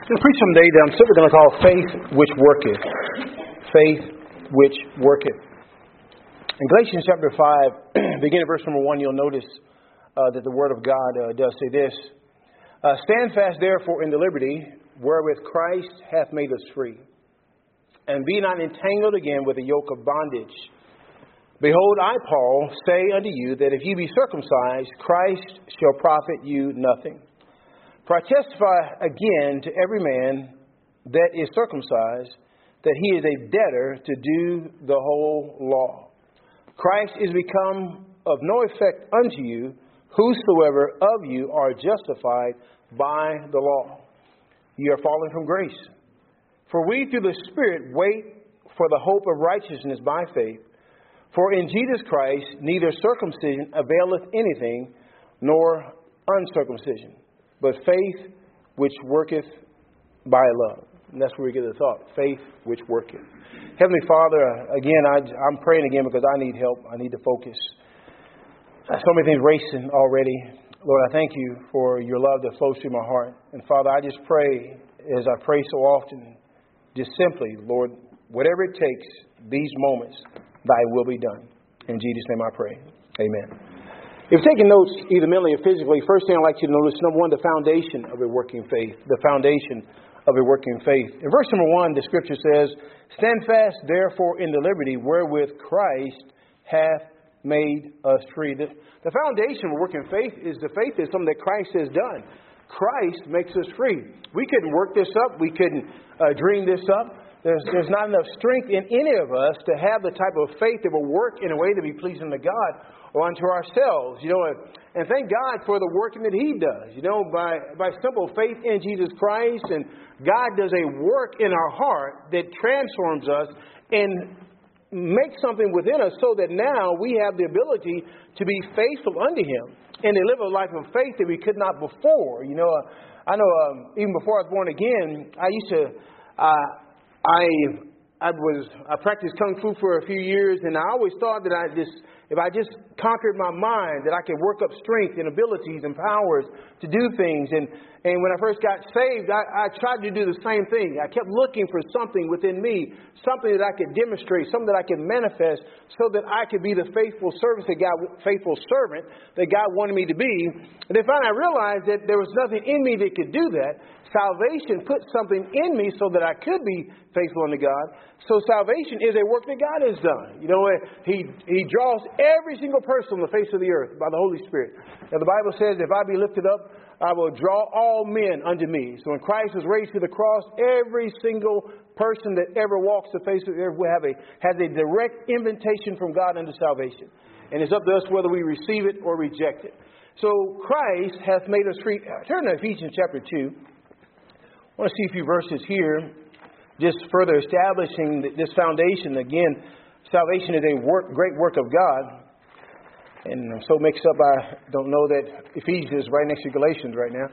going to preach someday that I'm simply going to call Faith Which Worketh. Faith Which Worketh. In Galatians chapter 5, beginning at verse number 1, you'll notice that the Word of God does say this. Stand fast therefore in the liberty wherewith Christ hath made us free. And be not entangled again with the yoke of bondage. Behold, I, Paul, say unto you that if ye be circumcised, Christ shall profit you nothing. For I testify again to every man that is circumcised, that he is a debtor to do the whole law. Christ is become of no effect unto you, whosoever of you are justified by the law. Ye are fallen from grace. For we through the Spirit wait for the hope of righteousness by faith. For in Jesus Christ neither circumcision availeth anything, nor uncircumcision, but faith which worketh by love. And that's where we get the thought. Faith which worketh. Heavenly Father, again, I'm praying again because I need help. I need to focus. So many things racing already. Lord, I thank you for your love that flows through my heart. And Father, I just pray, as I pray so often, just simply, Lord, whatever it takes, these moments, thy will be done. In Jesus' name I pray. Amen. If you're taking notes, either mentally or physically, first thing I'd like you to notice, number one, the foundation of a working faith. The foundation of a working faith. In verse number 1, the scripture says, Stand fast, therefore, in the liberty wherewith Christ hath made us free. The foundation of a working faith is the faith is something that Christ has done. Christ makes us free. We couldn't work this up. We couldn't dream this up. There's not enough strength in any of us to have the type of faith that will work in a way to be pleasing to God or unto ourselves. And thank God for the working that He does. By simple faith in Jesus Christ, and God does a work in our heart that transforms us and makes something within us so that now we have the ability to be faithful unto Him and to live a life of faith that we could not before. I know even before I was born again, I used to... I practiced Kung Fu for a few years, and I always thought that if I just conquered my mind, that I could work up strength and abilities and powers to do things. And when I first got saved, I tried to do the same thing. I kept looking for something within me, something that I could demonstrate, something that I could manifest, so that I could be the faithful servant that God wanted me to be. And then finally I realized that there was nothing in me that could do that. Salvation put something in me so that I could be faithful unto God. So salvation is a work that God has done. He draws every single person on the face of the earth by the Holy Spirit. Now the Bible says, if I be lifted up, I will draw all men unto me. So when Christ was raised to the cross, every single person that ever walks the face of the earth has a direct invitation from God unto salvation. And it's up to us whether we receive it or reject it. So Christ hath made us free. Turn to Ephesians chapter 2. I want to see a few verses here, just further establishing this foundation. Again, salvation is a great work of God. And I'm so mixed up, I don't know that Ephesians is right next to Galatians right now.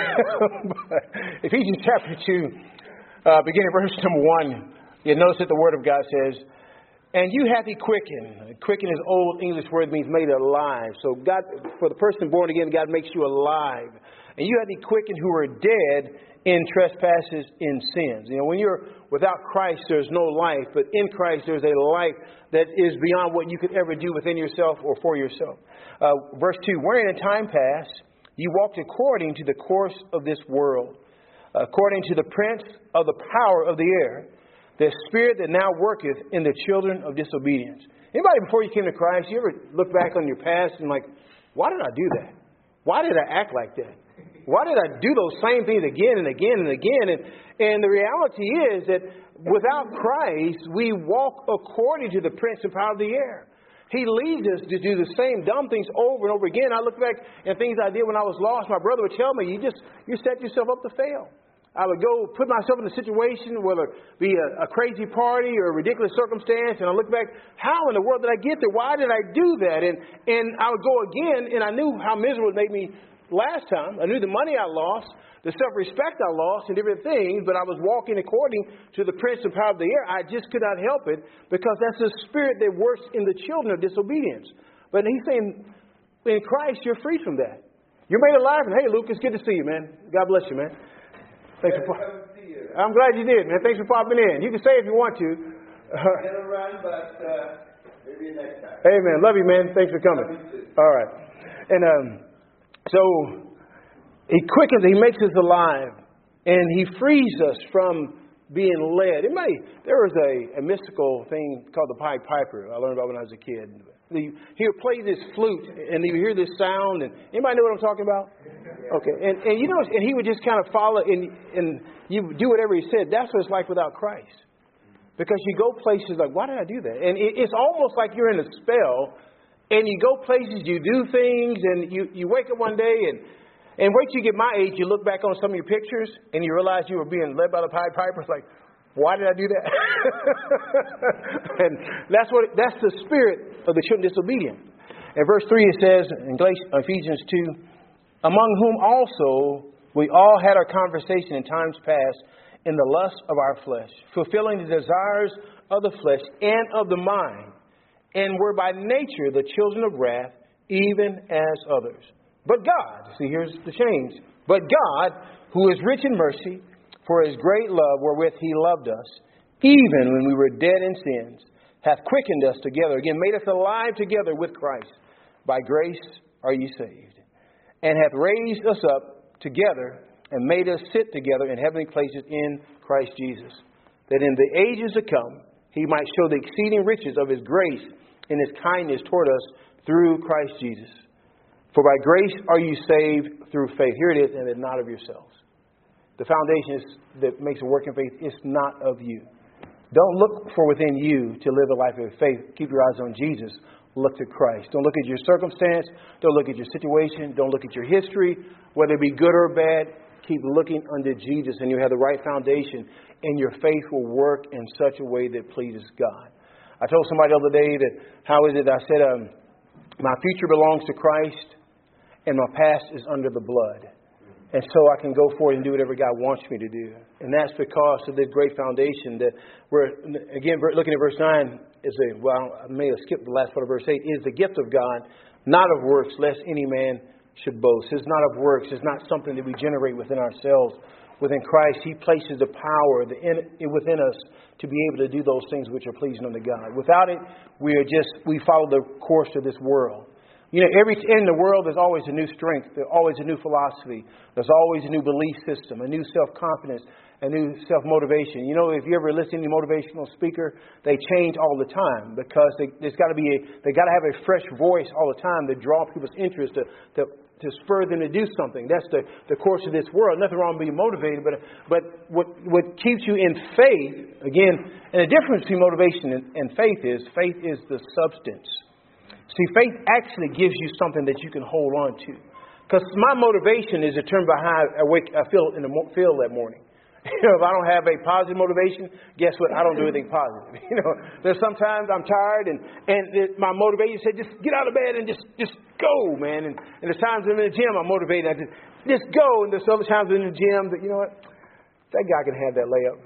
Ephesians chapter 2, beginning verse number 1, you'll notice that the Word of God says, And you hath He quickened. Quicken is old English word, means made alive. So God, for the person born again, God makes you alive. And you hath He quickened who were dead in trespasses, in sins. When you're without Christ, there's no life. But in Christ, there's a life that is beyond what you could ever do within yourself or for yourself. Verse 2, Wherein in time past you walked according to the course of this world, according to the prince of the power of the air, the spirit that now worketh in the children of disobedience. Anybody before you came to Christ, you ever look back on your past and why did I do that? Why did I act like that? Why did I do those same things again and again and again? And the reality is that without Christ, we walk according to the prince and power of the air. He leads us to do the same dumb things over and over again. I look back at things I did when I was lost. My brother would tell me, you set yourself up to fail. I would go put myself in a situation, whether it be a crazy party or a ridiculous circumstance, and I look back, how in the world did I get there? Why did I do that? And I would go again, and I knew how miserable it would make me last time. I knew the money I lost, the self-respect I lost, and different things, but I was walking according to the prince and power of the air. I just could not help it because that's the spirit that works in the children of disobedience. But he's saying, in Christ, you're free from that. You're made alive. And hey, Luke, it's good to see you, man. God bless you, man. Thanks for I'm glad you did, man. Thanks for popping in. You can stay if you want to. Gonna run, but maybe next time. Amen. Love you, man. Thanks for coming. All right. And so he quickens, he makes us alive, and he frees us from being led. There was a mystical thing called the Pied Piper I learned about when I was a kid. He would play this flute, and you hear this sound. And anybody know what I'm talking about? Okay, and you know, and he would just kind of follow, and you do whatever he said. That's what it's like without Christ, because you go places like, why did I do that? And it's almost like you're in a spell, and you go places, you do things, and you wake up one day and wait till you get my age, you look back on some of your pictures, and you realize you were being led by the Pied Piper. It's like, why did I do that? And that's the spirit of the children disobedient. In verse 3 it says, in Ephesians 2, among whom also we all had our conversation in times past in the lust of our flesh, fulfilling the desires of the flesh and of the mind, and were by nature the children of wrath, even as others. But God, see, here's the change. But God, who is rich in mercy, for his great love wherewith he loved us, even when we were dead in sins, hath quickened us together, again, made us alive together with Christ. By grace are ye saved. And hath raised us up together and made us sit together in heavenly places in Christ Jesus, that in the ages to come he might show the exceeding riches of his grace and his kindness toward us through Christ Jesus. For by grace are you saved through faith. Here it is, and it's not of yourselves. The foundation that makes a working faith is not of you. Don't look for within you to live a life of faith. Keep your eyes on Jesus. Look to Christ. Don't look at your circumstance. Don't look at your situation. Don't look at your history, whether it be good or bad. Keep looking unto Jesus, and you have the right foundation, and your faith will work in such a way that pleases God. I told somebody the other day that, how is it? I said, my future belongs to Christ, and my past is under the blood. And so I can go forward and do whatever God wants me to do. And that's because of this great foundation that we're, again, looking at verse 9, I may have skipped the last part of verse 8, is the gift of God, not of works, lest any man should boast. It's not of works. It's not something that we generate within ourselves. Within Christ, he places the power within us to be able to do those things which are pleasing unto God. Without it, we follow the course of this world. You know, in the world, there's always a new strength. There's always a new philosophy. There's always a new belief system, a new self-confidence, a new self-motivation. You know, if you ever listen to a motivational speaker, they change all the time because they got to have a fresh voice all the time to draw people's interest, to spur them to do something. That's the course of this world. Nothing wrong with being motivated, but what keeps you in faith, again, and the difference between motivation and faith is the substance. See, faith actually gives you something that you can hold on to. Because my motivation is determined by how I feel that morning. You know, if I don't have a positive motivation, guess what? I don't do anything positive. You know, there's sometimes I'm tired and my motivation said, just get out of bed and just go, man. And there's times I'm in the gym, I'm motivated. I just go. And there's other times in the gym that, you know what? That guy can have that layup.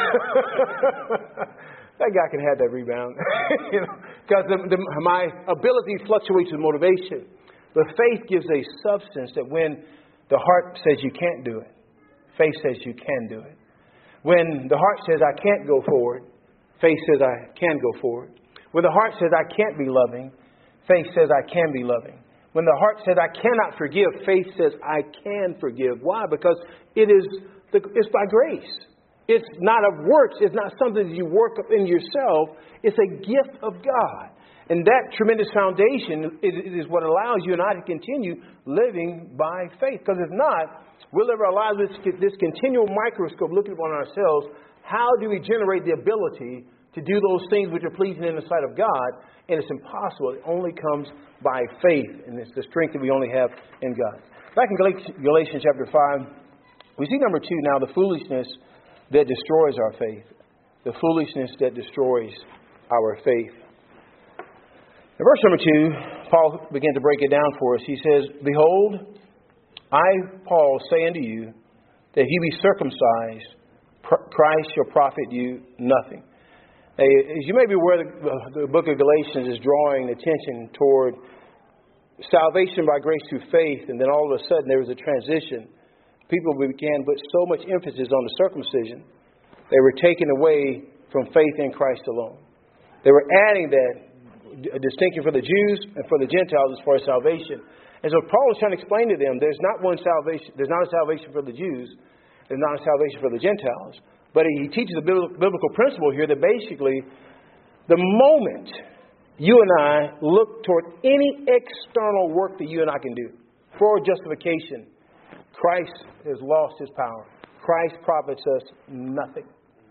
That guy can have that rebound. You know, because my ability fluctuates with motivation. But faith gives a substance that when the heart says you can't do it, faith says you can do it. When the heart says I can't go forward, faith says I can go forward. When the heart says I can't be loving, faith says I can be loving. When the heart says I cannot forgive, faith says I can forgive. Why? Because it's by grace. It's not of works. It's not something that you work up in yourself. It's a gift of God. And that tremendous foundation is what allows you and I to continue living by faith. Because if not, we'll live our lives with this continual microscope looking upon ourselves. How do we generate the ability to do those things which are pleasing in the sight of God? And it's impossible. It only comes by faith. And it's the strength that we only have in God. Back in Galatians chapter 5, we see number 2 now, the foolishness that destroys our faith. The foolishness that destroys our faith. In verse number 2, Paul began to break it down for us. He says, behold, I, Paul, say unto you, that he be circumcised, Christ shall profit you nothing. As you may be aware, the book of Galatians is drawing attention toward salvation by grace through faith, and then all of a sudden there was a transition people began to put so much emphasis on the circumcision, they were taken away from faith in Christ alone. They were adding that a distinction for the Jews and for the Gentiles as far as salvation. And so Paul was trying to explain to them, there's not one salvation. There's not a salvation for the Jews. There's not a salvation for the Gentiles. But he teaches a biblical principle here that basically, the moment you and I look toward any external work that you and I can do for justification, Christ has lost his power. Christ profits us nothing.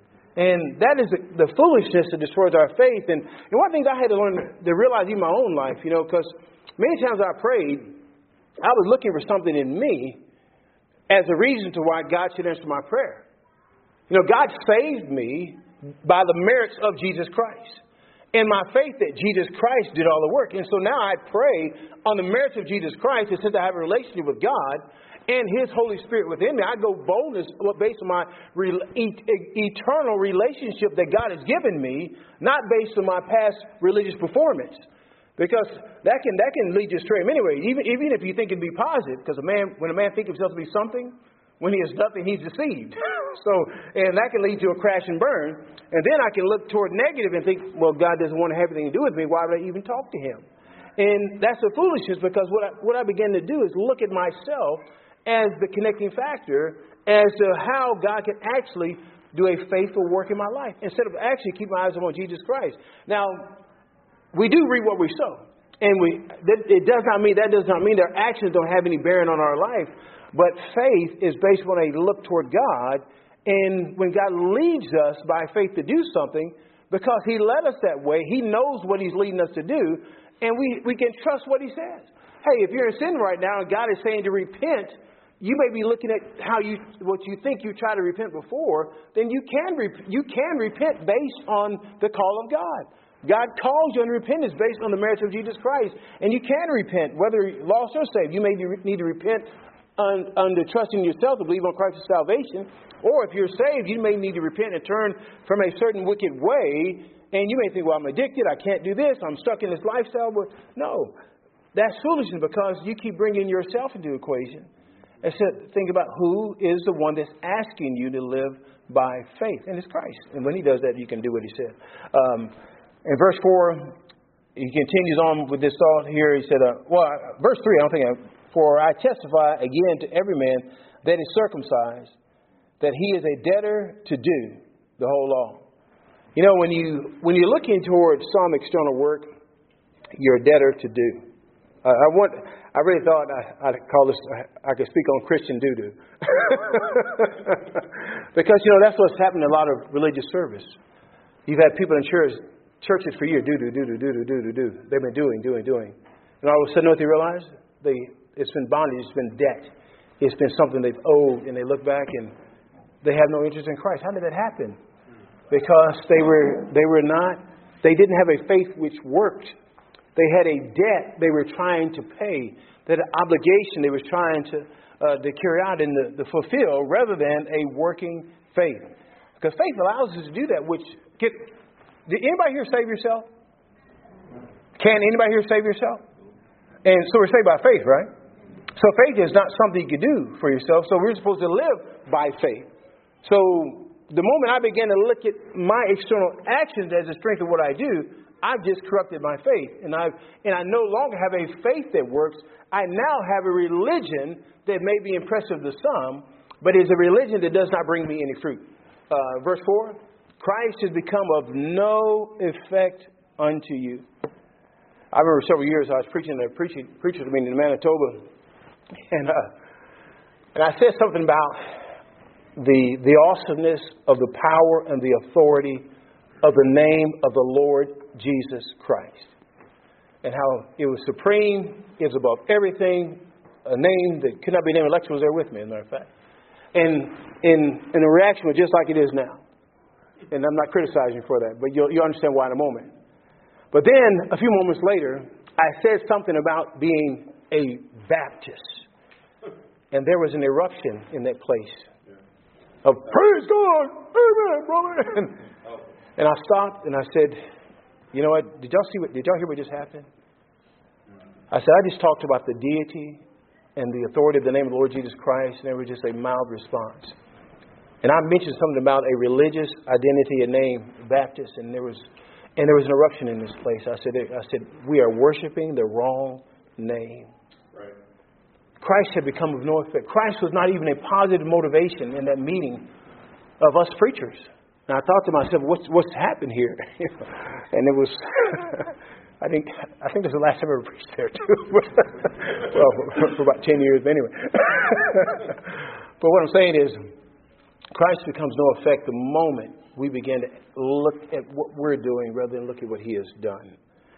And that is the foolishness that destroys our faith. And one of the things I had to learn to realize in my own life, because many times I prayed, I was looking for something in me as a reason to why God should answer my prayer. God saved me by the merits of Jesus Christ. And my faith that Jesus Christ did all the work. And so now I pray on the merits of Jesus Christ. And since I have a relationship with God and His Holy Spirit within me, I go boldness based on my eternal relationship that God has given me, not based on my past religious performance. Because that can lead you astray. Anyway, even if you think it'd be positive, because when a man thinks himself to be something, when he is nothing, he's deceived. And that can lead to a crash and burn. And then I can look toward negative and think, well, God doesn't want to have anything to do with me. Why would I even talk to Him? And that's a foolishness, because what I begin to do is look at myself as the connecting factor as to how God can actually do a faithful work in my life, instead of actually keep my eyes on Jesus Christ. Now, we do reap what we sow. And that does not mean their actions don't have any bearing on our life. But faith is based on a look toward God. And when God leads us by faith to do something, because He led us that way, He knows what He's leading us to do. And we can trust what He says. Hey, if you're in sin right now and God is saying to repent, you may be looking at what you think you tried to repent before. Then you can repent based on the call of God. God calls you unto repentance based on the merits of Jesus Christ. And you can repent, whether lost or saved. You may need to repent under trusting yourself to believe on Christ's salvation. Or if you're saved, you may need to repent and turn from a certain wicked way. And you may think, well, I'm addicted. I can't do this. I'm stuck in this lifestyle. But no, that's foolishness, because you keep bringing yourself into the equation. Instead, think about who is the one that's asking you to live by faith. And it's Christ. And when He does that, you can do what He said. In verse 4, he continues on with this thought here. He said, verse 3, for I testify again to every man that is circumcised, that he is a debtor to do the whole law. When you're looking toward some external work, you're a debtor to do. I really thought I'd call this, I could speak on Christian doo-doo. Because, that's what's happened in a lot of religious service. You've had people in churches for years, do. They've been doing. And all of a sudden, what they realize? It's been bondage, it's been debt. It's been something they've owed, and they look back and they have no interest in Christ. How did that happen? Because they didn't have a faith which worked. They had a debt they were trying to pay. They had an obligation they were trying to carry out and to fulfill, rather than a working faith. Because faith allows us to do that, did anybody here save yourself? Can anybody here save yourself? And so we're saved by faith, right? So faith is not something you can do for yourself. So we're supposed to live by faith. So the moment I began to look at my external actions as the strength of what I do, I've just corrupted my faith. And I no longer have a faith that works. I now have a religion that may be impressive to some, but is a religion that does not bring me any fruit. Verse 4. Christ has become of no effect unto you. I remember several years I was preaching at a preacher's meeting in Manitoba, and I said something about the awesomeness of the power and the authority of the name of the Lord Jesus Christ, and how it was supreme, it was above everything, a name that could not be named. Alexa was there with me, as a matter of fact, and the reaction was just like it is now. And I'm not criticizing you for that, but you'll understand why in a moment. But then, a few moments later, I said something about being a Baptist. And there was an eruption in that place of praise God, amen, brother. And I stopped and I said, you know what? Did y'all hear what just happened? I said, I just talked about the deity and the authority of the name of the Lord Jesus Christ, and there was just a mild response. And I mentioned something about a religious identity and name, Baptist, and there was an eruption in this place. I said, we are worshiping the wrong name. Right. Christ had become of no effect. Christ was not even a positive motivation in that meeting of us preachers. And I thought to myself, what's happened here? And it was, I think this is the last time I ever preached there too. Well, for about 10 years, but anyway. But what I'm saying is, Christ becomes no effect the moment we begin to look at what we're doing rather than look at what He has done.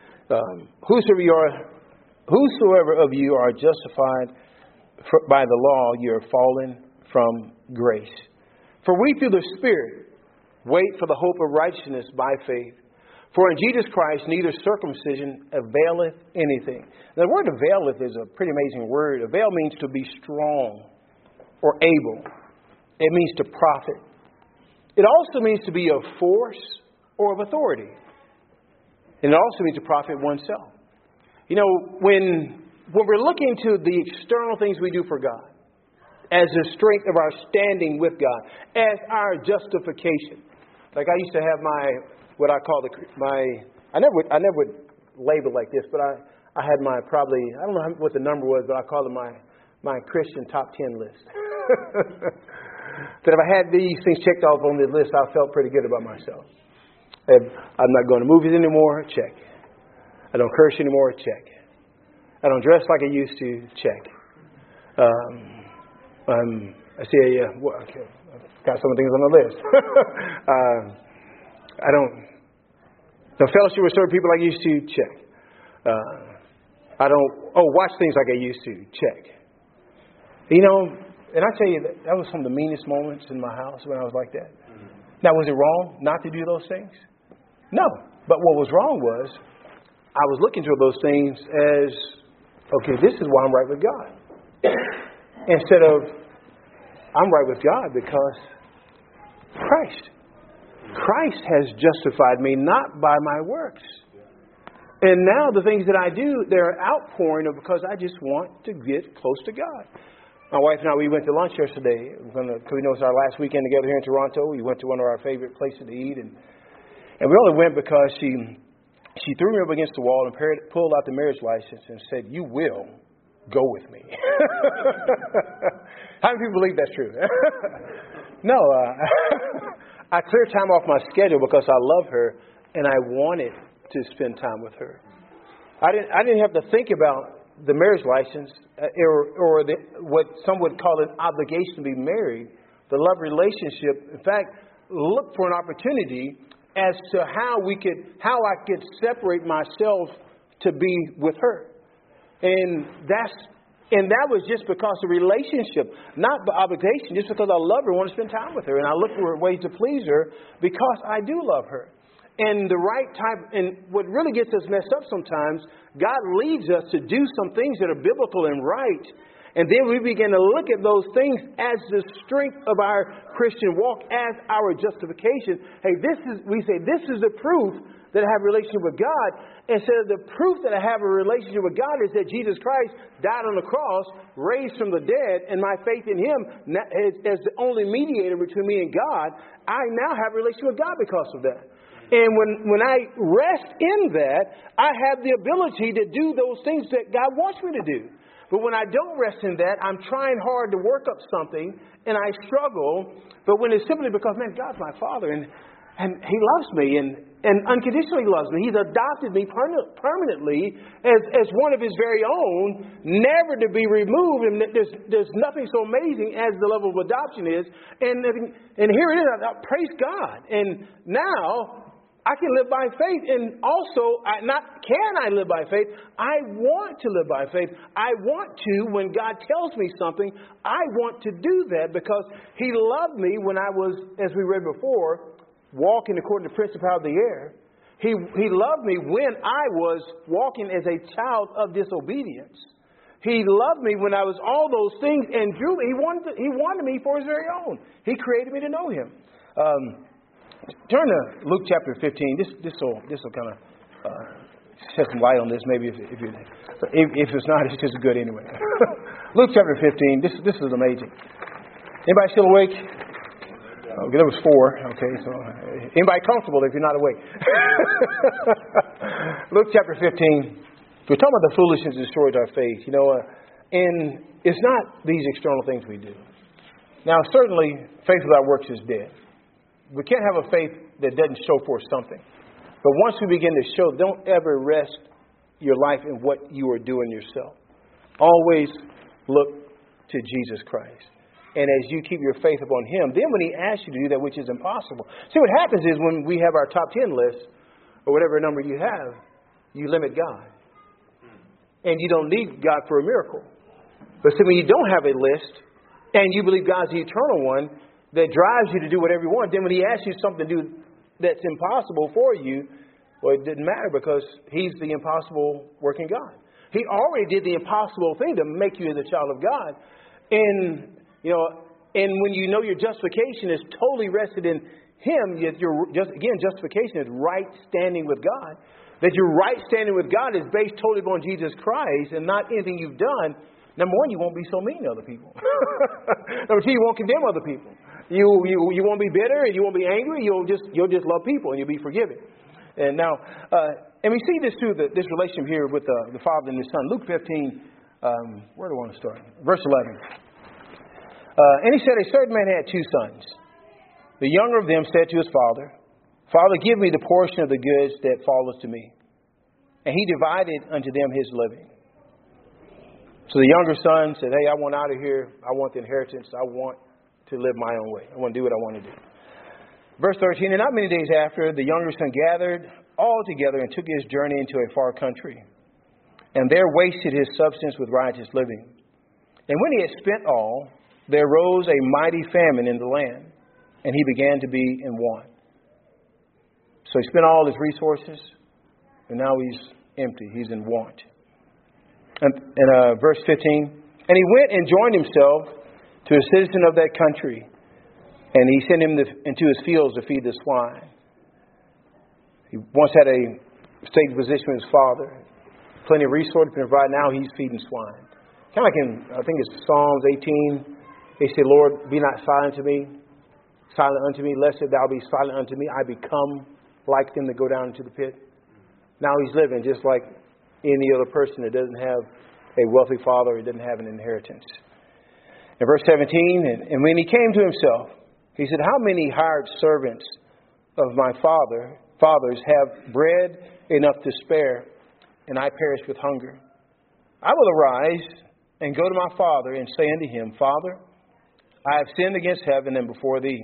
Whosoever of you are justified by the law, you are fallen from grace. For we through the Spirit wait for the hope of righteousness by faith. For in Jesus Christ neither circumcision availeth anything. Now, the word availeth is a pretty amazing word. Avail means to be strong or able. It means to profit. It also means to be of force or of authority. And it also means to profit oneself. You know, when we're looking to the external things we do for God, as the strength of our standing with God, as our justification. Like I used to have what I call I never would label like this, but I had my I don't know what the number was, but I called it my Christian top 10 list. That if I had these things checked off on the list, I felt pretty good about myself. If I'm not going to movies anymore, check. I don't curse anymore, check. I don't dress like I used to, check. I see I've got some things on the list. I don't fellowship with certain people like I used to, check. I don't watch things like I used to, check. You know, and I tell you, that was some of the meanest moments in my house when I was like that. Now, was it wrong not to do those things? No. But what was wrong was I was looking to those things as, okay, this is why I'm right with God. Instead of, I'm right with God because Christ has justified me not by my works. And now the things that I do, they're outpouring of because I just want to get close to God. My wife and I, we went to lunch yesterday. Because we know it's our last weekend together here in Toronto. We went to one of our favorite places to eat. And we only went because she threw me up against the wall and pulled out the marriage license and said, "You will go with me." How many people believe that's true? No, I cleared time off my schedule because I love her and I wanted to spend time with her. I didn't have to think about the marriage license or what some would call an obligation to be married, the love relationship. In fact, look for an opportunity as to how I could separate myself to be with her. And that was just because of relationship, not the obligation, just because I love her and want to spend time with her. And I look for ways to please her because I do love her. And the right type, and what really gets us messed up sometimes, God leads us to do some things that are biblical and right. And then we begin to look at those things as the strength of our Christian walk, as our justification. Hey, we say this is the proof that I have a relationship with God. Instead of the proof that I have a relationship with God is that Jesus Christ died on the cross, raised from the dead, and my faith in Him as the only mediator between me and God, I now have a relationship with God because of that. And when I rest in that, I have the ability to do those things that God wants me to do. But when I don't rest in that, I'm trying hard to work up something, and I struggle. But when it's simply because, man, God's my Father, and He loves me, and unconditionally loves me. He's adopted me permanently as one of His very own, never to be removed. And there's nothing so amazing as the level of adoption is. And here it is. Praise God. And now I can live by faith. And also, can I live by faith? I want to live by faith. I want to, when God tells me something, I want to do that because He loved me when I was, as we read before, walking according to the principality of the air. He loved me when I was walking as a child of disobedience. He loved me when I was all those things and drew me. He wanted me for His very own. He created me to know Him. Turn to Luke chapter 15. This will kind of shed some light on this. Maybe if it's not, it's just good anyway. Luke chapter 15. This is amazing. Anybody still awake? Okay, there was 4. Okay, so anybody comfortable if you're not awake? Luke chapter 15. We're talking about the foolishness that destroys our faith. And it's not these external things we do. Now, certainly, faith without works is dead. We can't have a faith that doesn't show forth something. But once we begin to show, don't ever rest your life in what you are doing yourself. Always look to Jesus Christ. And as you keep your faith upon Him, then when He asks you to do that which is impossible. See, what happens is when we have our top 10 list, or whatever number you have, you limit God. And you don't need God for a miracle. But see, when you don't have a list, and you believe God's the eternal one that drives you to do whatever you want, then when He asks you something to do that's impossible for you, well, it didn't matter because He's the impossible working God. He already did the impossible thing to make you as a child of God. And when you know your justification is totally rested in Him, justification is right standing with God. That your right standing with God is based totally on Jesus Christ and not anything you've done. Number one, you won't be so mean to other people. Number two, you won't condemn other people. You won't be bitter and you won't be angry. You'll just love people and you'll be forgiving. And now, and we see this through this relationship here with the Father and the Son. Luke 15, where do I want to start? Verse 11. And he said, a certain man had 2 sons. The younger of them said to his father, Father, give me the portion of the goods that falleth to me. And he divided unto them his living. So the younger son said, hey, I want out of here. I want the inheritance. I want to live my own way. I want to do what I want to do. Verse 13, and not many days after, the younger son gathered all together and took his journey into a far country. And there wasted his substance with riotous living. And when he had spent all, there rose a mighty famine in the land, and he began to be in want. So he spent all his resources, and now he's empty. He's in want. And verse 15, and he went and joined himself to a citizen of that country, and he sent him into his fields to feed the swine. He once had a stable position with his father, plenty of resources to provide. Now he's feeding swine. Kind of like I think it's Psalms 18. They say, Lord, be not silent unto me, lest thou be silent unto me. I become like them that go down into the pit. Now he's living just like any other person that doesn't have a wealthy father or doesn't have an inheritance. In verse 17, and when he came to himself, he said, how many hired servants of my fathers have bread enough to spare, and I perish with hunger? I will arise and go to my father and say unto him, Father, I have sinned against heaven and before thee,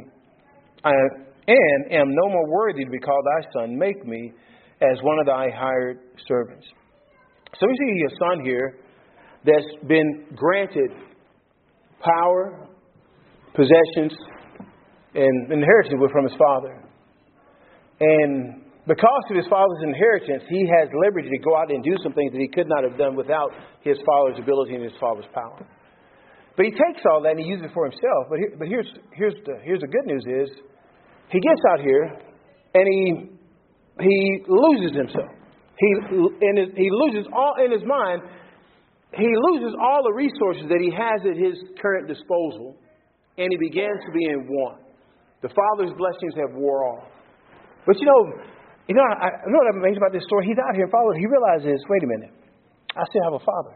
and am no more worthy to be called thy son. Make me as one of thy hired servants. So we see a son here that's been granted power, possessions, and inheritance from his father. And because of his father's inheritance, he has liberty to go out and do some things that he could not have done without his father's ability and his father's power. But he takes all that and he uses it for himself. But here's the good news is he gets out here and he loses himself. He loses all in his mind. He loses all the resources that he has at his current disposal, and he begins to be in want. The father's blessings have wore off. But I know what amazing about this story. He's out here and following. He realizes, wait a minute, I still have a father,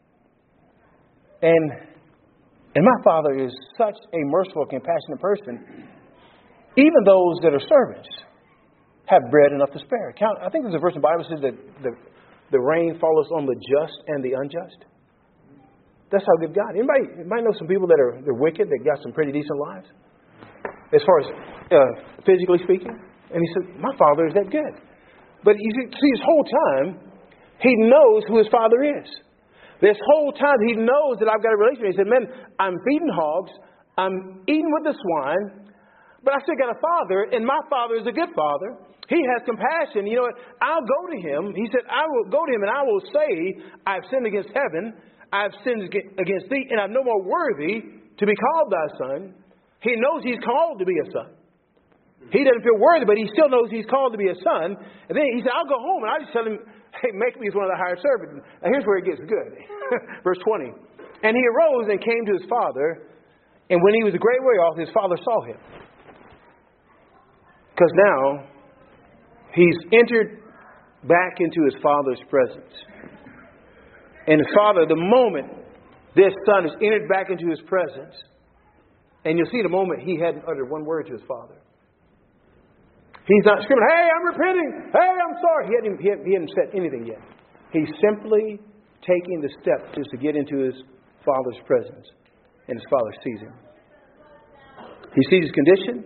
and my father is such a merciful, compassionate person. Even those that are servants have bread enough to spare. I think there's a verse in the Bible that says that the rain follows on the just and the unjust. That's how good God. Anybody know some people they're wicked, that got some pretty decent lives, as far as physically speaking? And he said, my father is that good. But you see, this whole time, he knows who his father is. This whole time he knows that I've got a relationship. He said, man, I'm feeding hogs. I'm eating with the swine. But I still got a father, and my father is a good father. He has compassion. You know what? I'll go to him. He said, I will go to him and I will say, I've sinned against heaven. I've sinned against thee, and I'm no more worthy to be called thy son. He knows he's called to be a son. He doesn't feel worthy, but he still knows he's called to be a son. And then he said, I'll go home and I'll just tell him, hey, make me as one of the hired servants. Now here's where it gets good. Verse 20. And he arose and came to his father. And when he was a great way off, his father saw him. Because now he's entered back into his father's presence. And his father, the moment this son has entered back into his presence, and you'll see the moment he hadn't uttered one word to his father. He's not screaming, hey, I'm repenting. Hey, I'm sorry. He hadn't said anything yet. He's simply taking the step just to get into his father's presence. And his father sees him. He sees his condition.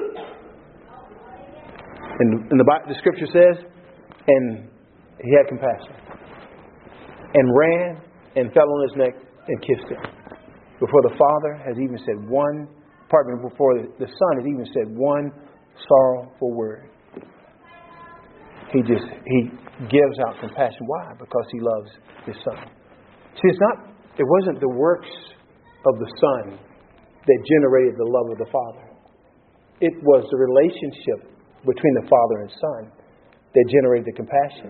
And the scripture says, and he had compassion. And ran and fell on his neck and kissed him. Before the father has even said before the son has even said one sorrowful word. He gives out compassion. Why? Because he loves his son. See, it wasn't the works of the son that generated the love of the father. It was the relationship between the father and son that generated the compassion.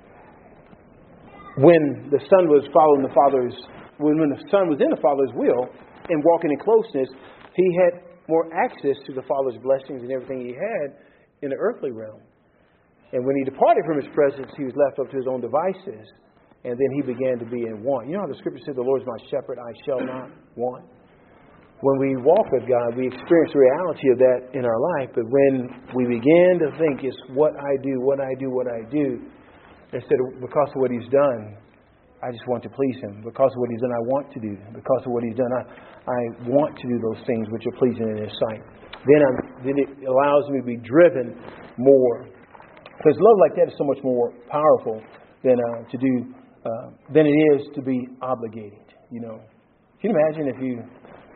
When the son was following when the son was in the father's will and walking in closeness, he had more access to the father's blessings and everything he had in the earthly realm. And when he departed from his presence, he was left up to his own devices. And then he began to be in want. You know how the scripture says, the Lord is my shepherd, I shall not want. When we walk with God, we experience the reality of that in our life. But when we begin to think it's what I do, instead of because of what he's done, I just want to please him. Because of what he's done, I want to do. Because of what he's done, I want to do those things which are pleasing in his sight. Then it allows me to be driven more. Because love like that is so much more powerful than it is to be obligated. You know, can you imagine if you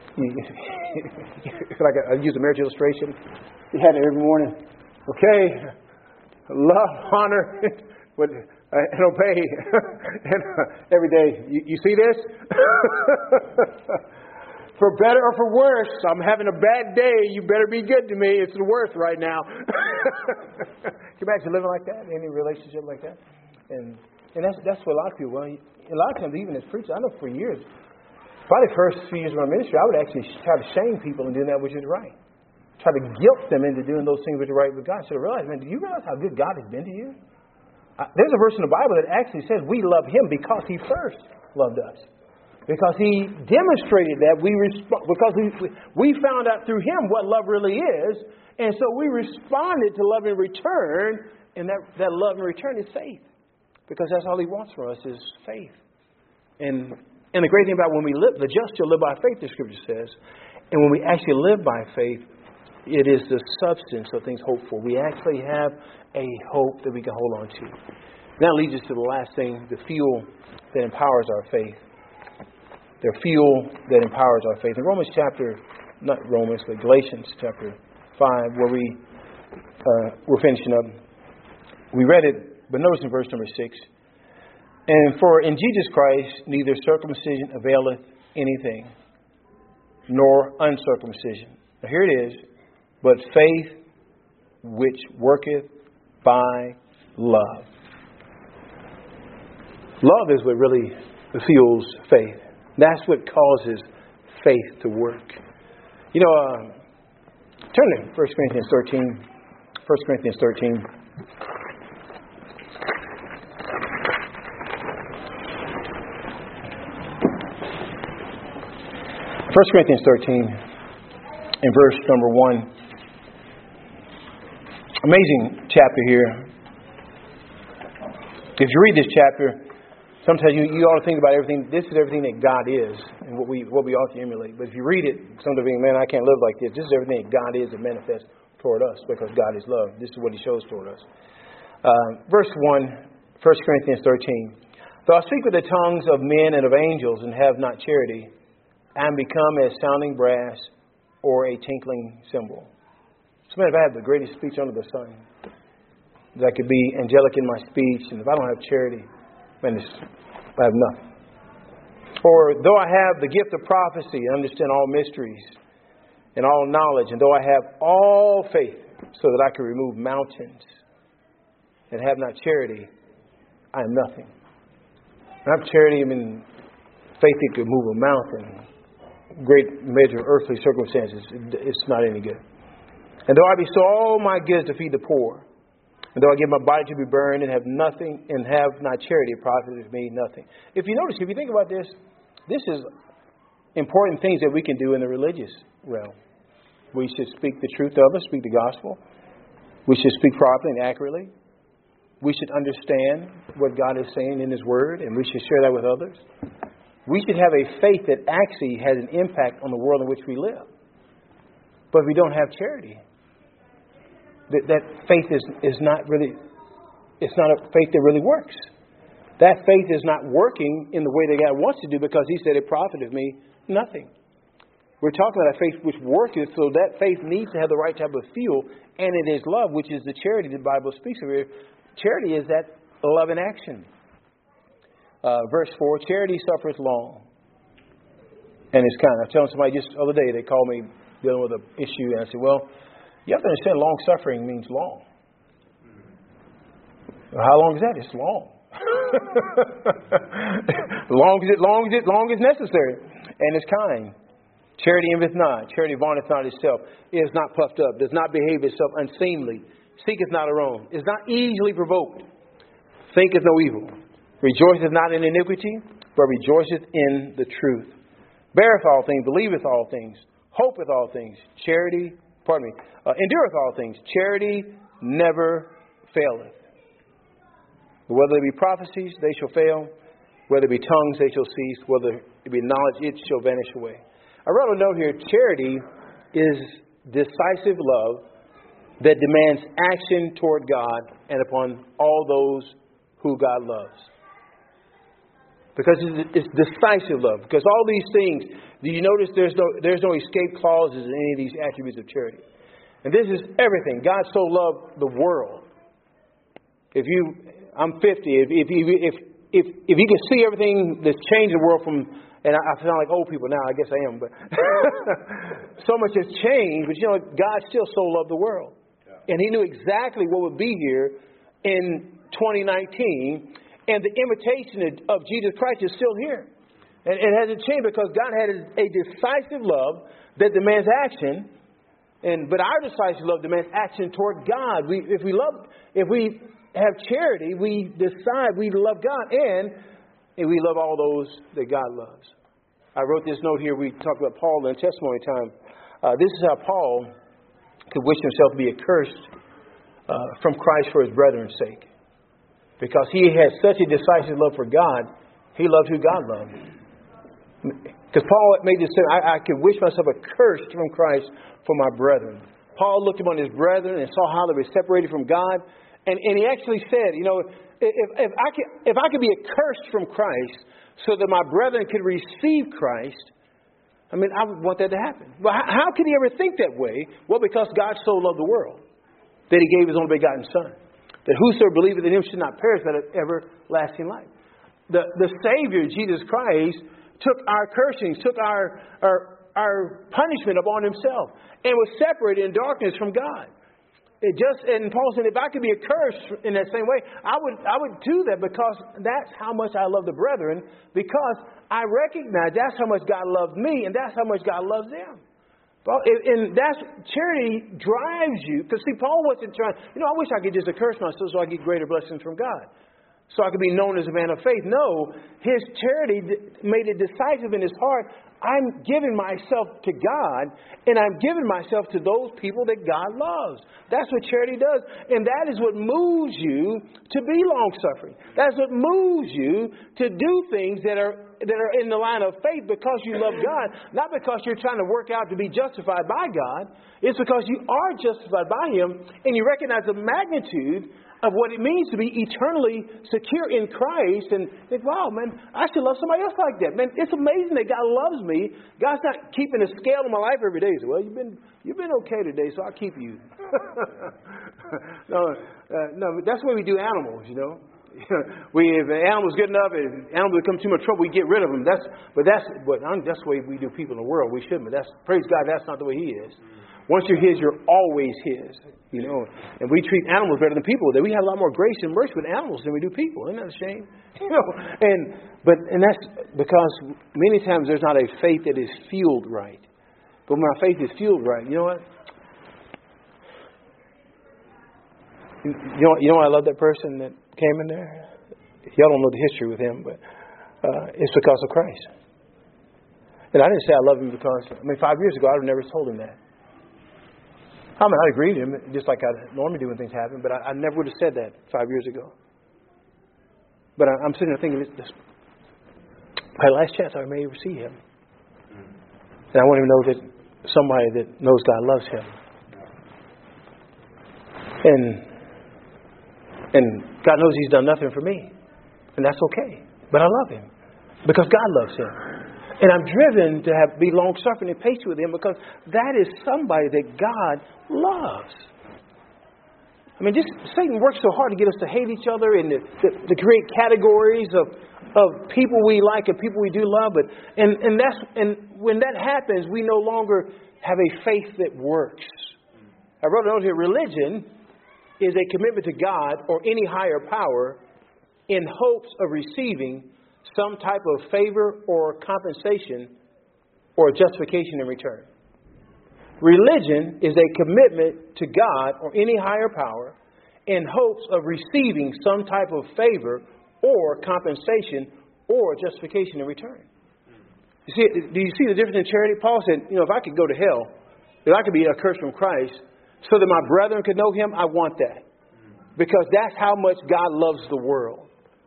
like I use a marriage illustration? You had it every morning. Okay, love, honor, and obey. And every day, you see this? For better or for worse, I'm having a bad day. You better be good to me. It's the worst right now. Can you imagine living like that? Any relationship like that? And that's what a lot of people. Well, a lot of times, even as preachers, I know for years, probably the first few years of my ministry, I would actually try to shame people in doing that which is right. Try to guilt them into doing those things which are right with God. So I realized, man, do you realize how good God has been to you? There's a verse in the Bible that actually says we love him because he first loved us. Because he demonstrated that because we found out through him what love really is. And so we responded to love in return. And that love in return is faith. Because that's all he wants from us is faith. And the great thing about when we live, the just shall live by faith, the scripture says. And when we actually live by faith, it is the substance of things hoped for. We actually have a hope that we can hold on to. And that leads us to the last thing, the fuel that empowers our faith. The fuel that empowers our faith. In Galatians chapter 5, where we're finishing up. We read it, but notice in verse number 6. And for in Jesus Christ neither circumcision availeth anything, nor uncircumcision. Now here it is. But faith which worketh by love. Love is what really fuels faith. That's what causes faith to work. You know, turn to 1 Corinthians 13. 1 Corinthians 13. 1 Corinthians 13, in verse number 1. Amazing chapter here. If you read this chapter, sometimes you ought to think about everything. This is everything that God is and what we ought to emulate. But if you read it, sometimes you think, man, I can't live like this. This is everything that God is that manifests toward us because God is love. This is what he shows toward us. Verse 1, 1 Corinthians 13. Though I speak with the tongues of men and of angels and have not charity, I am become as sounding brass or a tinkling cymbal. So, man, if I have the greatest speech under the sun, that I could be angelic in my speech, and if I don't have charity, man, I have nothing. Or though I have the gift of prophecy and understand all mysteries and all knowledge, and though I have all faith so that I can remove mountains and have not charity, I am nothing. I have charity, I mean, faith that could move a mountain, great measure of earthly circumstances, it's not any good. And though I bestow all my goods to feed the poor, and though I give my body to be burned and have nothing, and have not charity, it profiteth me nothing. If you notice, if you think about this, this is important things that we can do in the religious realm. We should speak the truth of it, speak the gospel. We should speak properly and accurately. We should understand what God is saying in His Word, and we should share that with others. We should have a faith that actually has an impact on the world in which we live. But if we don't have charity, that faith is not really, it's not a faith that really works. That faith is not working in the way that God wants to do, because He said it profited me nothing. We're talking about a faith which worketh, so that faith needs to have the right type of fuel, and it is love, which is the charity the Bible speaks of here. Charity is that love in action. Verse 4, charity suffereth long and is kind. I was telling somebody just the other day, they called me dealing with an issue, and I said, well, you have to understand long suffering means long. Well, how long is that? It's long. long as necessary, and it's kind. Charity envieth not. Charity vaunteth not itself. Is not puffed up. Does not behave itself unseemly. Seeketh not her own. Is not easily provoked. Thinketh no evil. Rejoiceth not in iniquity, but rejoiceth in the truth. Beareth all things. Believeth all things. Hopeth all things. Endureth all things. Charity never faileth. Whether it be prophecies, they shall fail. Whether it be tongues, they shall cease. Whether it be knowledge, it shall vanish away. I wrote a note here. Charity is decisive love that demands action toward God and upon all those who God loves. Because it's decisive love. Because all these things, do you notice there's no escape clauses in any of these attributes of charity? And this is everything. God so loved the world. I'm 50. If you could see everything that's changed the world from, and I sound like old people now, I guess I am, but so much has changed. But you know, God still so loved the world. And He knew exactly what would be here in 2019. And the imitation of Jesus Christ is still here. And it hasn't changed because God had a decisive love that demands action. But our decisive love demands action toward God. If we have charity, we decide we love God and we love all those that God loves. I wrote this note here. We talked about Paul in testimony time. This is how Paul could wish himself to be accursed from Christ for his brethren's sake. Because he had such a decisive love for God, he loved who God loved. Because Paul made this statement, I could wish myself accursed from Christ for my brethren. Paul looked upon his brethren and saw how they were separated from God. And he actually said, you know, if I could be accursed from Christ so that my brethren could receive Christ, I mean, I would want that to happen. Well, how could he ever think that way? Well, because God so loved the world that He gave His only begotten Son, that whosoever believeth in Him should not perish but have everlasting life. The Savior, Jesus Christ, took our cursings, took our punishment upon Himself, and was separated in darkness from God. And Paul said, if I could be accursed in that same way, I would do that because that's how much I love the brethren, because I recognize that's how much God loves me, and that's how much God loves them. And that's charity drives you. Because see, Paul wasn't trying, I wish I could just curse myself so I get greater blessings from God, so I could be known as a man of faith. No, his charity made it decisive in his heart. I'm giving myself to God, and I'm giving myself to those people that God loves. That's what charity does. And that is what moves you to be long-suffering. That's what moves you to do things that are in the line of faith because you love God, not because you're trying to work out to be justified by God. It's because you are justified by Him, and you recognize the magnitude of what it means to be eternally secure in Christ, and think, wow, man, I should love somebody else like that. Man, it's amazing that God loves me. God's not keeping a scale in my life every day. He said, well, you've been okay today, so I'll keep you. No, that's the way we do animals, If an animal's good enough, if animals become too much trouble, we get rid of them. That's the way we do people in the world. We shouldn't. Praise God, that's not the way He is. Once you're His, you're always His. You know, and we treat animals better than people. That we have a lot more grace and mercy with animals than we do people. Isn't that a shame? You know, and that's because many times there's not a faith that is fueled right. But when our faith is fueled right, you know what? You know why I love that person that came in there? Y'all don't know the history with him, but it's because of Christ. And I didn't say I love him because, 5 years ago I would have never told him that. I agreed with him, just like I normally do when things happen, but I never would have said that 5 years ago. But I'm sitting there thinking, this my last chance I may ever see him. And I want him to know that somebody that knows God loves him. And God knows He's done nothing for me. And that's okay. But I love Him. Because God loves him. And I'm driven to be long-suffering and patient with him because that is somebody that God loves. Satan works so hard to get us to hate each other and to create categories of people we like and people we do love. And when that happens, we no longer have a faith that works. I wrote a note here. Religion is a commitment to God or any higher power in hopes of receiving some type of favor or compensation or justification in return. Religion is a commitment to God or any higher power in hopes of receiving some type of favor or compensation or justification in return. Do you see the difference in charity? Paul said, if I could go to hell, if I could be accursed from Christ so that my brethren could know Him, I want that. Because that's how much God loves the world.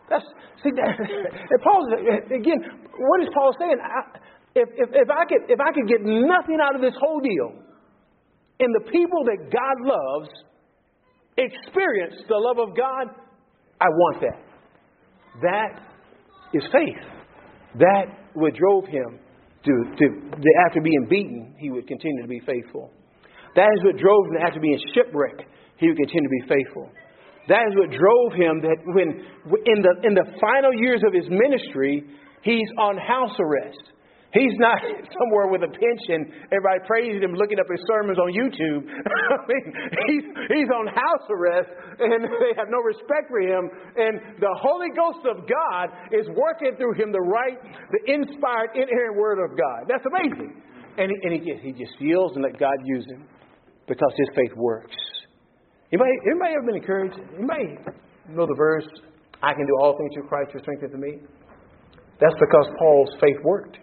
And Paul, again, what is Paul saying? If I could get nothing out of this whole deal, and the people that God loves experience the love of God, I want that. That is faith. That what drove him to after being beaten, he would continue to be faithful. That is what drove him after being shipwrecked, he would continue to be faithful. That is what drove him that when in the final years of his ministry, he's on house arrest. He's not somewhere with a pension, everybody praising him, looking up his sermons on YouTube. He's on house arrest, and they have no respect for him. And the Holy Ghost of God is working through him to write the inspired, inerrant Word of God. That's amazing. And he just yields and let God use him because his faith works. Anybody ever been encouraged? Anybody know the verse, I can do all things through Christ who strengthens me? That's because Paul's faith worked.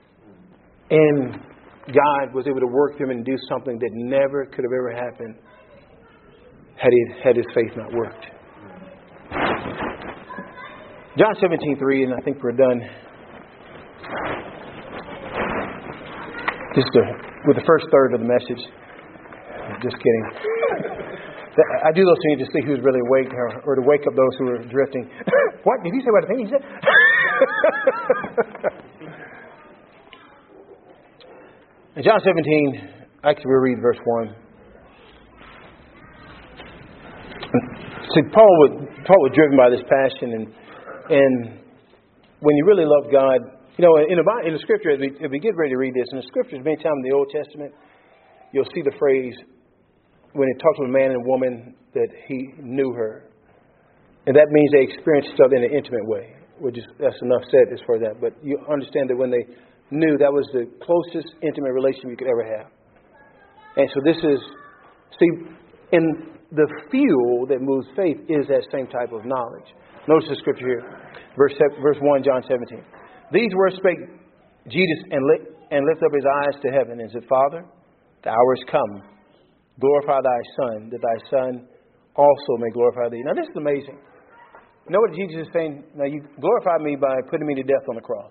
And God was able to work him and do something that never could have ever happened had his faith not worked. John 17:3, and I think we're done. Just with the first third of the message. Just kidding. I do those things to see who's really awake or to wake up those who are drifting. What? Did he say what I think he said? In John 17, actually we'll read verse 1. See, Paul was driven by this passion, and when you really love God, in the Scripture, as we get ready to read this, in the Scriptures, many times in the Old Testament, you'll see the phrase when it talks to a man and woman that he knew her, and that means they experienced each other in an intimate way. That's enough said as far as that. But you understand that when they knew, that was the closest intimate relationship you could ever have. And so in the fuel that moves faith is that same type of knowledge. Notice the Scripture here, verse 1, John 17. These words spake Jesus and lifted up his eyes to heaven and said, Father, the hour is come. Glorify thy Son, that thy Son also may glorify thee. Now this is amazing. You know what Jesus is saying? Now you glorify me by putting me to death on the cross.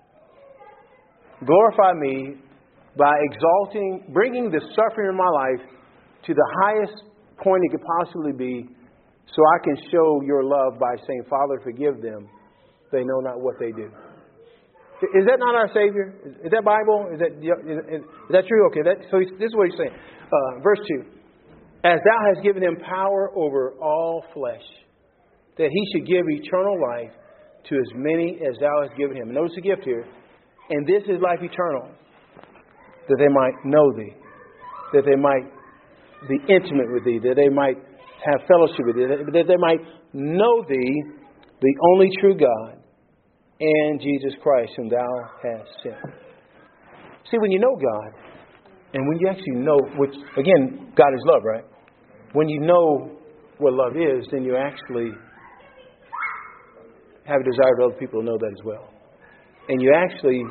Glorify me by bringing the suffering in my life to the highest point it could possibly be, so I can show your love by saying, Father, forgive them. They know not what they do. Is that not our Savior? Is that Bible? Is that true? Okay, so this is what he's saying. Verse 2. As thou hast given him power over all flesh, that he should give eternal life to as many as thou hast given him. Notice the gift here. And this is life eternal, that they might know thee, that they might be intimate with Thee, that they might have fellowship with Thee, that they might know Thee, the only true God, and Jesus Christ, whom Thou hast sent. See, when you know God, and when you actually know, which, again, God is love, right? When you know what love is, then you actually have a desire for other people to know that as well. And you actually,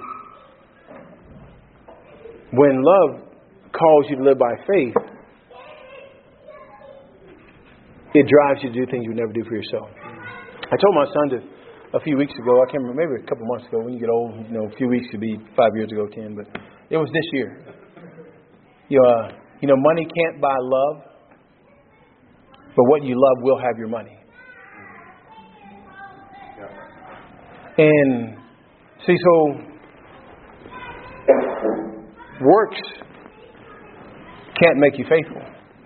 when love calls you to live by faith, it drives you to do things you would never do for yourself. I told my son a few weeks ago, I can't remember, maybe a couple months ago, when you get old, a few weeks could be 5 years ago, 10, but it was this year. Money can't buy love, but what you love will have your money. And see, so works can't make you faithful.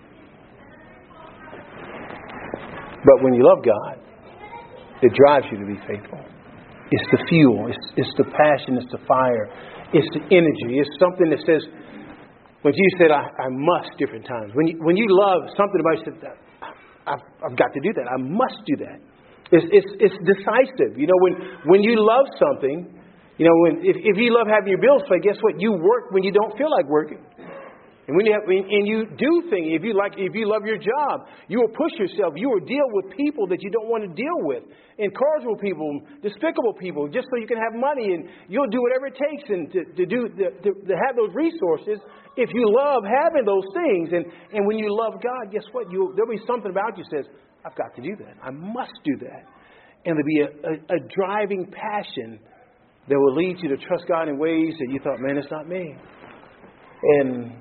But when you love God, it drives you to be faithful. It's the fuel. It's the passion. It's the fire. It's the energy. It's something that says, when Jesus said, I must different times. When you love, something about you said, I've got to do that. I must do that. It's decisive. When you love something, if you love having your bills paid, guess what? You work when you don't feel like working. And when you do things, if you love your job, you will push yourself. You will deal with people that you don't want to deal with, incorrigible people, despicable people, just so you can have money. And you'll do whatever it takes to have those resources. If you love having those things, and when you love God, guess what? There'll be something about you that says, I've got to do that. I must do that. And there'll be a driving passion that will lead you to trust God in ways that you thought, man, it's not me. And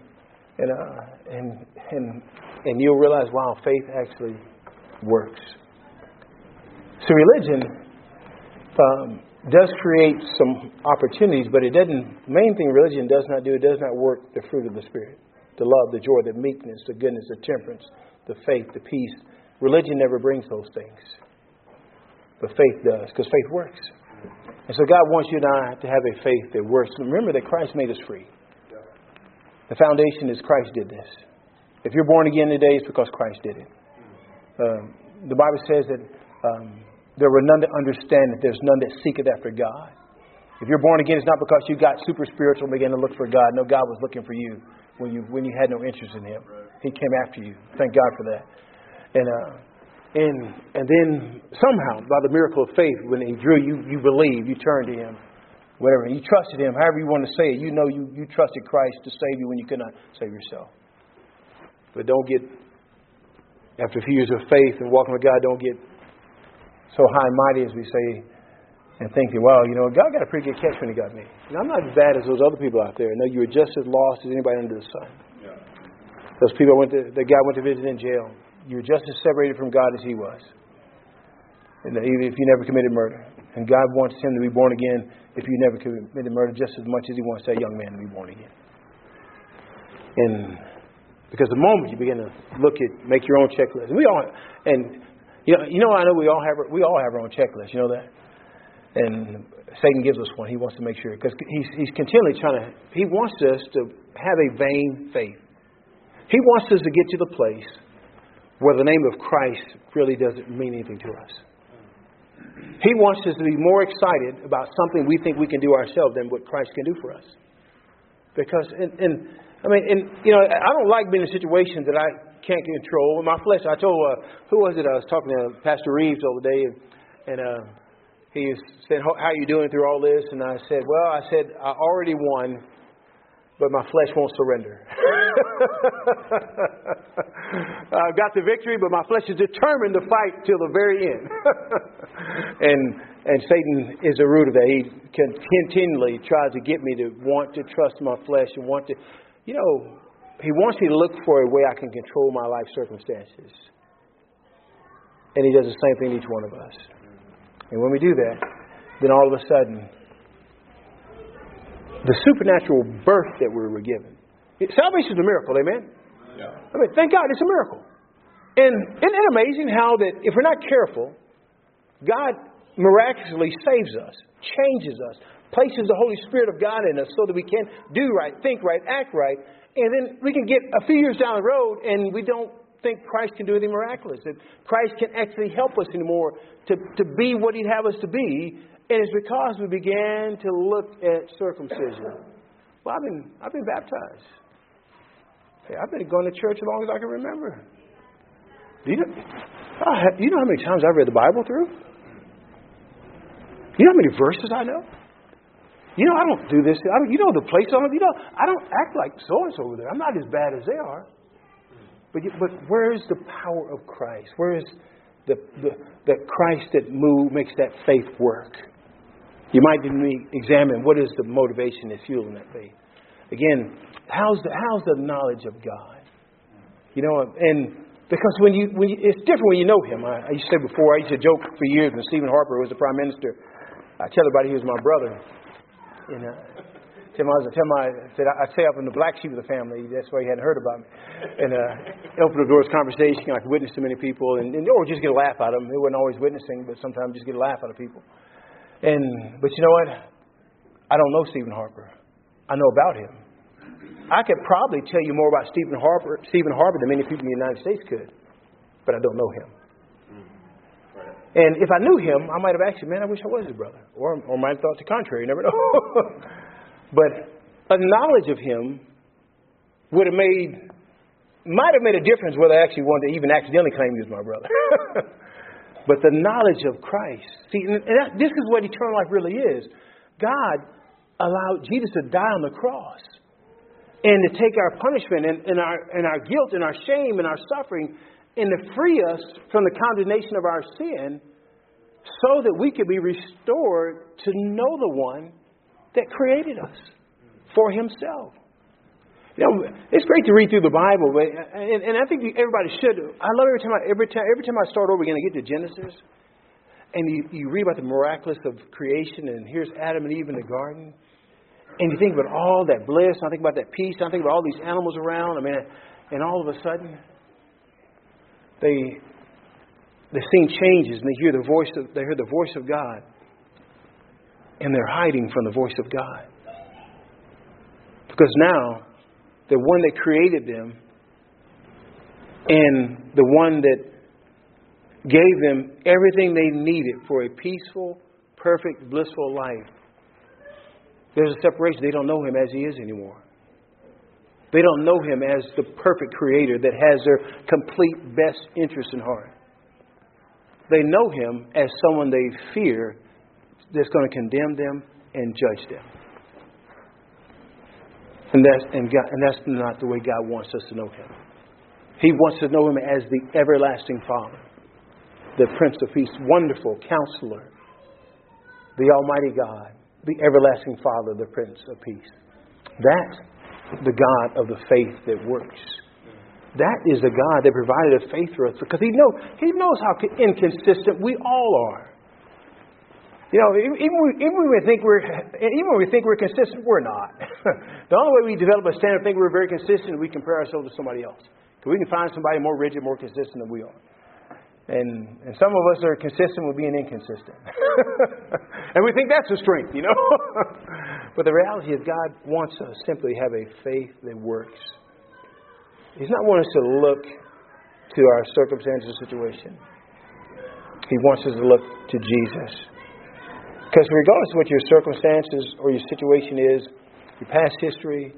you'll realize, wow, faith actually works. So religion does create some opportunities, but it doesn't. Main thing religion does not do, it does not work the fruit of the Spirit, the love, the joy, the meekness, the goodness, the temperance, the faith, the peace. Religion never brings those things, but faith does, because faith works. And so God wants you and I to have a faith that works. Remember that Christ made us free. The foundation is Christ did this. If you're born again today, it's because Christ did it. The Bible says that there were none that understand that there's none that seeketh after God. If you're born again, it's not because you got super spiritual and began to look for God. No, God was looking for you when you had no interest in Him. He came after you. Thank God for that. And then somehow, by the miracle of faith, when He drew you, you believed, you turned to Him. Whatever. You trusted Him, however you want to say it. You trusted Christ to save you when you could not save yourself. But don't get, after a few years of faith and walking with God, don't get so high and mighty as we say and thinking, well, God got a pretty good catch when He got me. And I'm not as bad as those other people out there. No, you were just as lost as anybody under the sun. Yeah. Those people the guy went to visit in jail. You were just as separated from God as he was. And even if you never committed murder. And God wants him to be born again if you never committed murder just as much as He wants that young man to be born again. And because the moment you begin to make your own checklist, and we all, and I know we all have our own checklist. You know that. And Satan gives us one. He wants to make sure, because he's continually he wants us to have a vain faith. He wants us to get to the place where the name of Christ really doesn't mean anything to us. He wants us to be more excited about something we think we can do ourselves than what Christ can do for us. Because, I don't like being in situations that I can't control. In my flesh, I told, who was it? I was talking to Pastor Reeves the other day, and he said, how are you doing through all this? And I said, I already won, but my flesh won't surrender. I've got the victory, but my flesh is determined to fight till the very end. And Satan is the root of that. He continually tries to get me to want to trust my flesh and want to, he wants me to look for a way I can control my life circumstances. And he does the same thing to each one of us. And when we do that, then all of a sudden, the supernatural birth that we were given. Salvation is a miracle, amen? Yeah. Thank God it's a miracle. And isn't it amazing how that if we're not careful, God miraculously saves us, changes us, places the Holy Spirit of God in us so that we can do right, think right, act right, And then we can get a few years down the road and we don't think Christ can do anything miraculous. That Christ can actually help us anymore to be what He'd have us to be. And it's because we began to look at circumcision. Well, I've been baptized. Hey, I've been going to church as long as I can remember. Do you know how many times I've read the Bible through? You know how many verses I know? You know, I don't do this. You know the place on it. You know, I don't act like so-and-so over there. I'm not as bad as they are. But where is the power of Christ? Where is the Christ that makes that faith work? You might examine what is the motivation that's fueling that faith. Again, how's the knowledge of God? You know, and because when you it's different when you know Him. I used to say before, I used to joke for years when Stephen Harper was the Prime Minister. I tell everybody he was my brother. And I'd say up in the black sheep of the family. That's why he hadn't heard about me. And open the doors conversation. I could witness to many people, or just get a laugh out of them. It wasn't always witnessing, but sometimes just get a laugh out of people. But you know what? I don't know Stephen Harper. I know about him. I could probably tell you more about Stephen Harper than many people in the United States could, but I don't know him. And if I knew him, I might have asked him, man, I wish I was his brother. Or might have thought the contrary. You never know. But a knowledge of him might have made a difference whether I actually wanted to even accidentally claim he was my brother. But the knowledge of Christ. See, this is what eternal life really is. God allowed Jesus to die on the cross and to take our punishment and our guilt and our shame and our suffering and to free us from the condemnation of our sin so that we could be restored to know the one that created us for Himself. You know, it's great to read through the Bible, but and I think everybody should. I love every time I start over again, I get to Genesis, and you read about the miraculous of creation, and here's Adam and Eve in the garden, and you think about all that bliss, and I think about that peace, and I think about all these animals around. I mean, and all of a sudden, the scene changes, and they hear the voice of God, and they're hiding from the voice of God. Because now, the one that created them and the one that gave them everything they needed for a peaceful, perfect, blissful life, there's a separation. They don't know Him as He is anymore. They don't know Him as the perfect Creator that has their complete best interest in heart. They know Him as someone they fear that's going to condemn them and judge them. And that's not the way God wants us to know Him. He wants us to know Him as the everlasting Father, the Prince of Peace, wonderful Counselor, the Almighty God, the everlasting Father, the Prince of Peace. That's the God of the faith that works. That is the God that provided a faith for us, because He knows how inconsistent we all are. You know, even when we think we're consistent, we're not. The only way we develop a standard of thinking we're very consistent, we compare ourselves to somebody else. Because we can find somebody more rigid, more consistent than we are. And some of us are consistent with being inconsistent. And we think that's a strength, you know. But the reality is God wants us simply to have a faith that works. He's not wanting us to look to our circumstances or situation. He wants us to look to Jesus. Because regardless of what your circumstances or your situation is, your past history,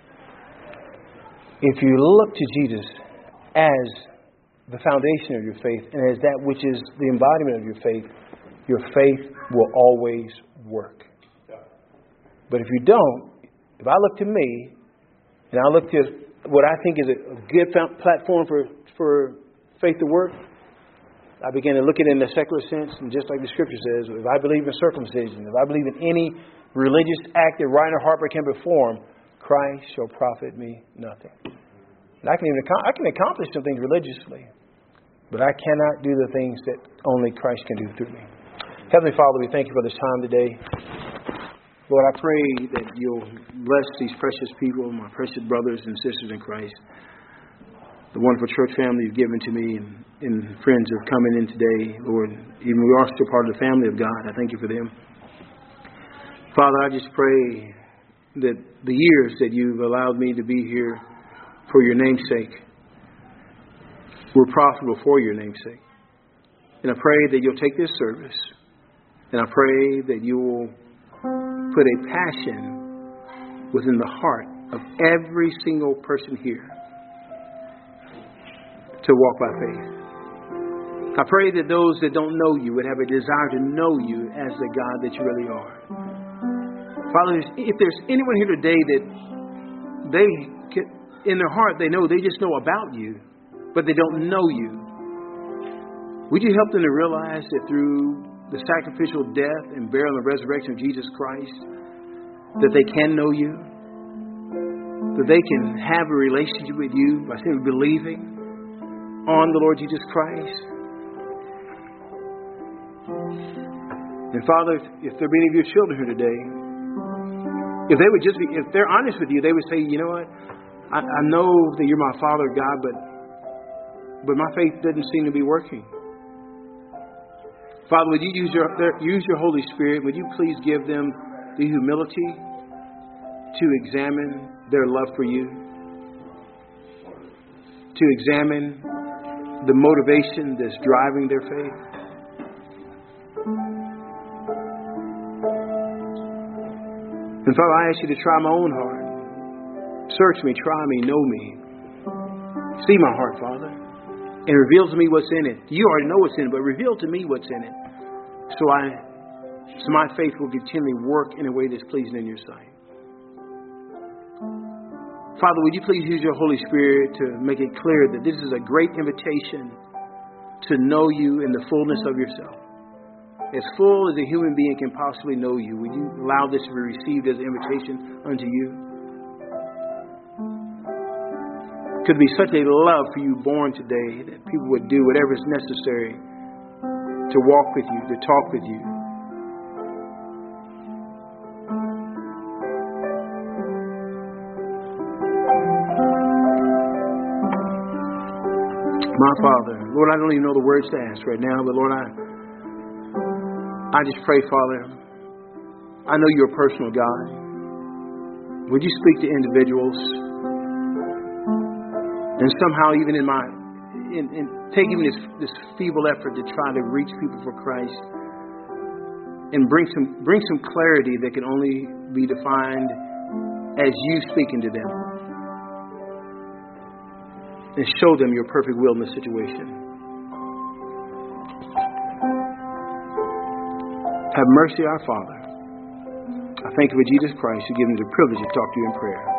if you look to Jesus as the foundation of your faith and as that which is the embodiment of your faith will always work. But if you don't, if I look to me and I look to what I think is a good platform for faith to work, I began to look at it in the secular sense, and just like the Scripture says, if I believe in circumcision, if I believe in any religious act that Reinhard Harper can perform, Christ shall profit me nothing. And I can accomplish some things religiously, but I cannot do the things that only Christ can do through me. Heavenly Father, we thank You for this time today. Lord, I pray that You'll bless these precious people, my precious brothers and sisters in Christ. The wonderful church family You've given to me and friends who are coming in today, Lord, even we are still part of the family of God. I thank You for them. Father, I just pray that the years that you've allowed me to be here for your name's sake were profitable for your name's sake. And I pray that you'll take this service, and I pray that you will put a passion within the heart of every single person here to walk by faith. I pray that those that don't know you would have a desire to know you as the God that you really are. Father, if there's anyone here today that they can, in their heart, they just know about you, but they don't know you, would you help them to realize that through the sacrificial death and burial and resurrection of Jesus Christ, that they can know you, that they can have a relationship with you by simply believing on the Lord Jesus Christ? And Father, if there be any of your children here today, if they would if they're honest with you, they would say, you know what, I know that you're my Father, God, but my faith doesn't seem to be working. Father, would you use your Holy Spirit? Would you please give them the humility to examine their love for you, to examine the motivation that's driving their faith? And Father, I ask you to try my own heart. Search me, try me, know me. See my heart, Father, and reveal to me what's in it. You already know what's in it, but reveal to me what's in it, so my faith will continually work in a way that's pleasing in your sight. Father, would you please use your Holy Spirit to make it clear that this is a great invitation to know you in the fullness of yourself. As full as a human being can possibly know you, would you allow this to be received as an invitation unto you? Could be such a love for you born today that people would do whatever is necessary to walk with you, to talk with you. My Father, Lord, I don't even know the words to ask right now, but Lord, I just pray, Father, I know you're a personal God. Would you speak to individuals? And somehow, even take even this feeble effort to try to reach people for Christ, and bring some clarity that can only be defined as you speaking to them, and show them your perfect will in the situation. Have mercy, our Father. I thank you for Jesus Christ who gave me the privilege to talk to you in prayer.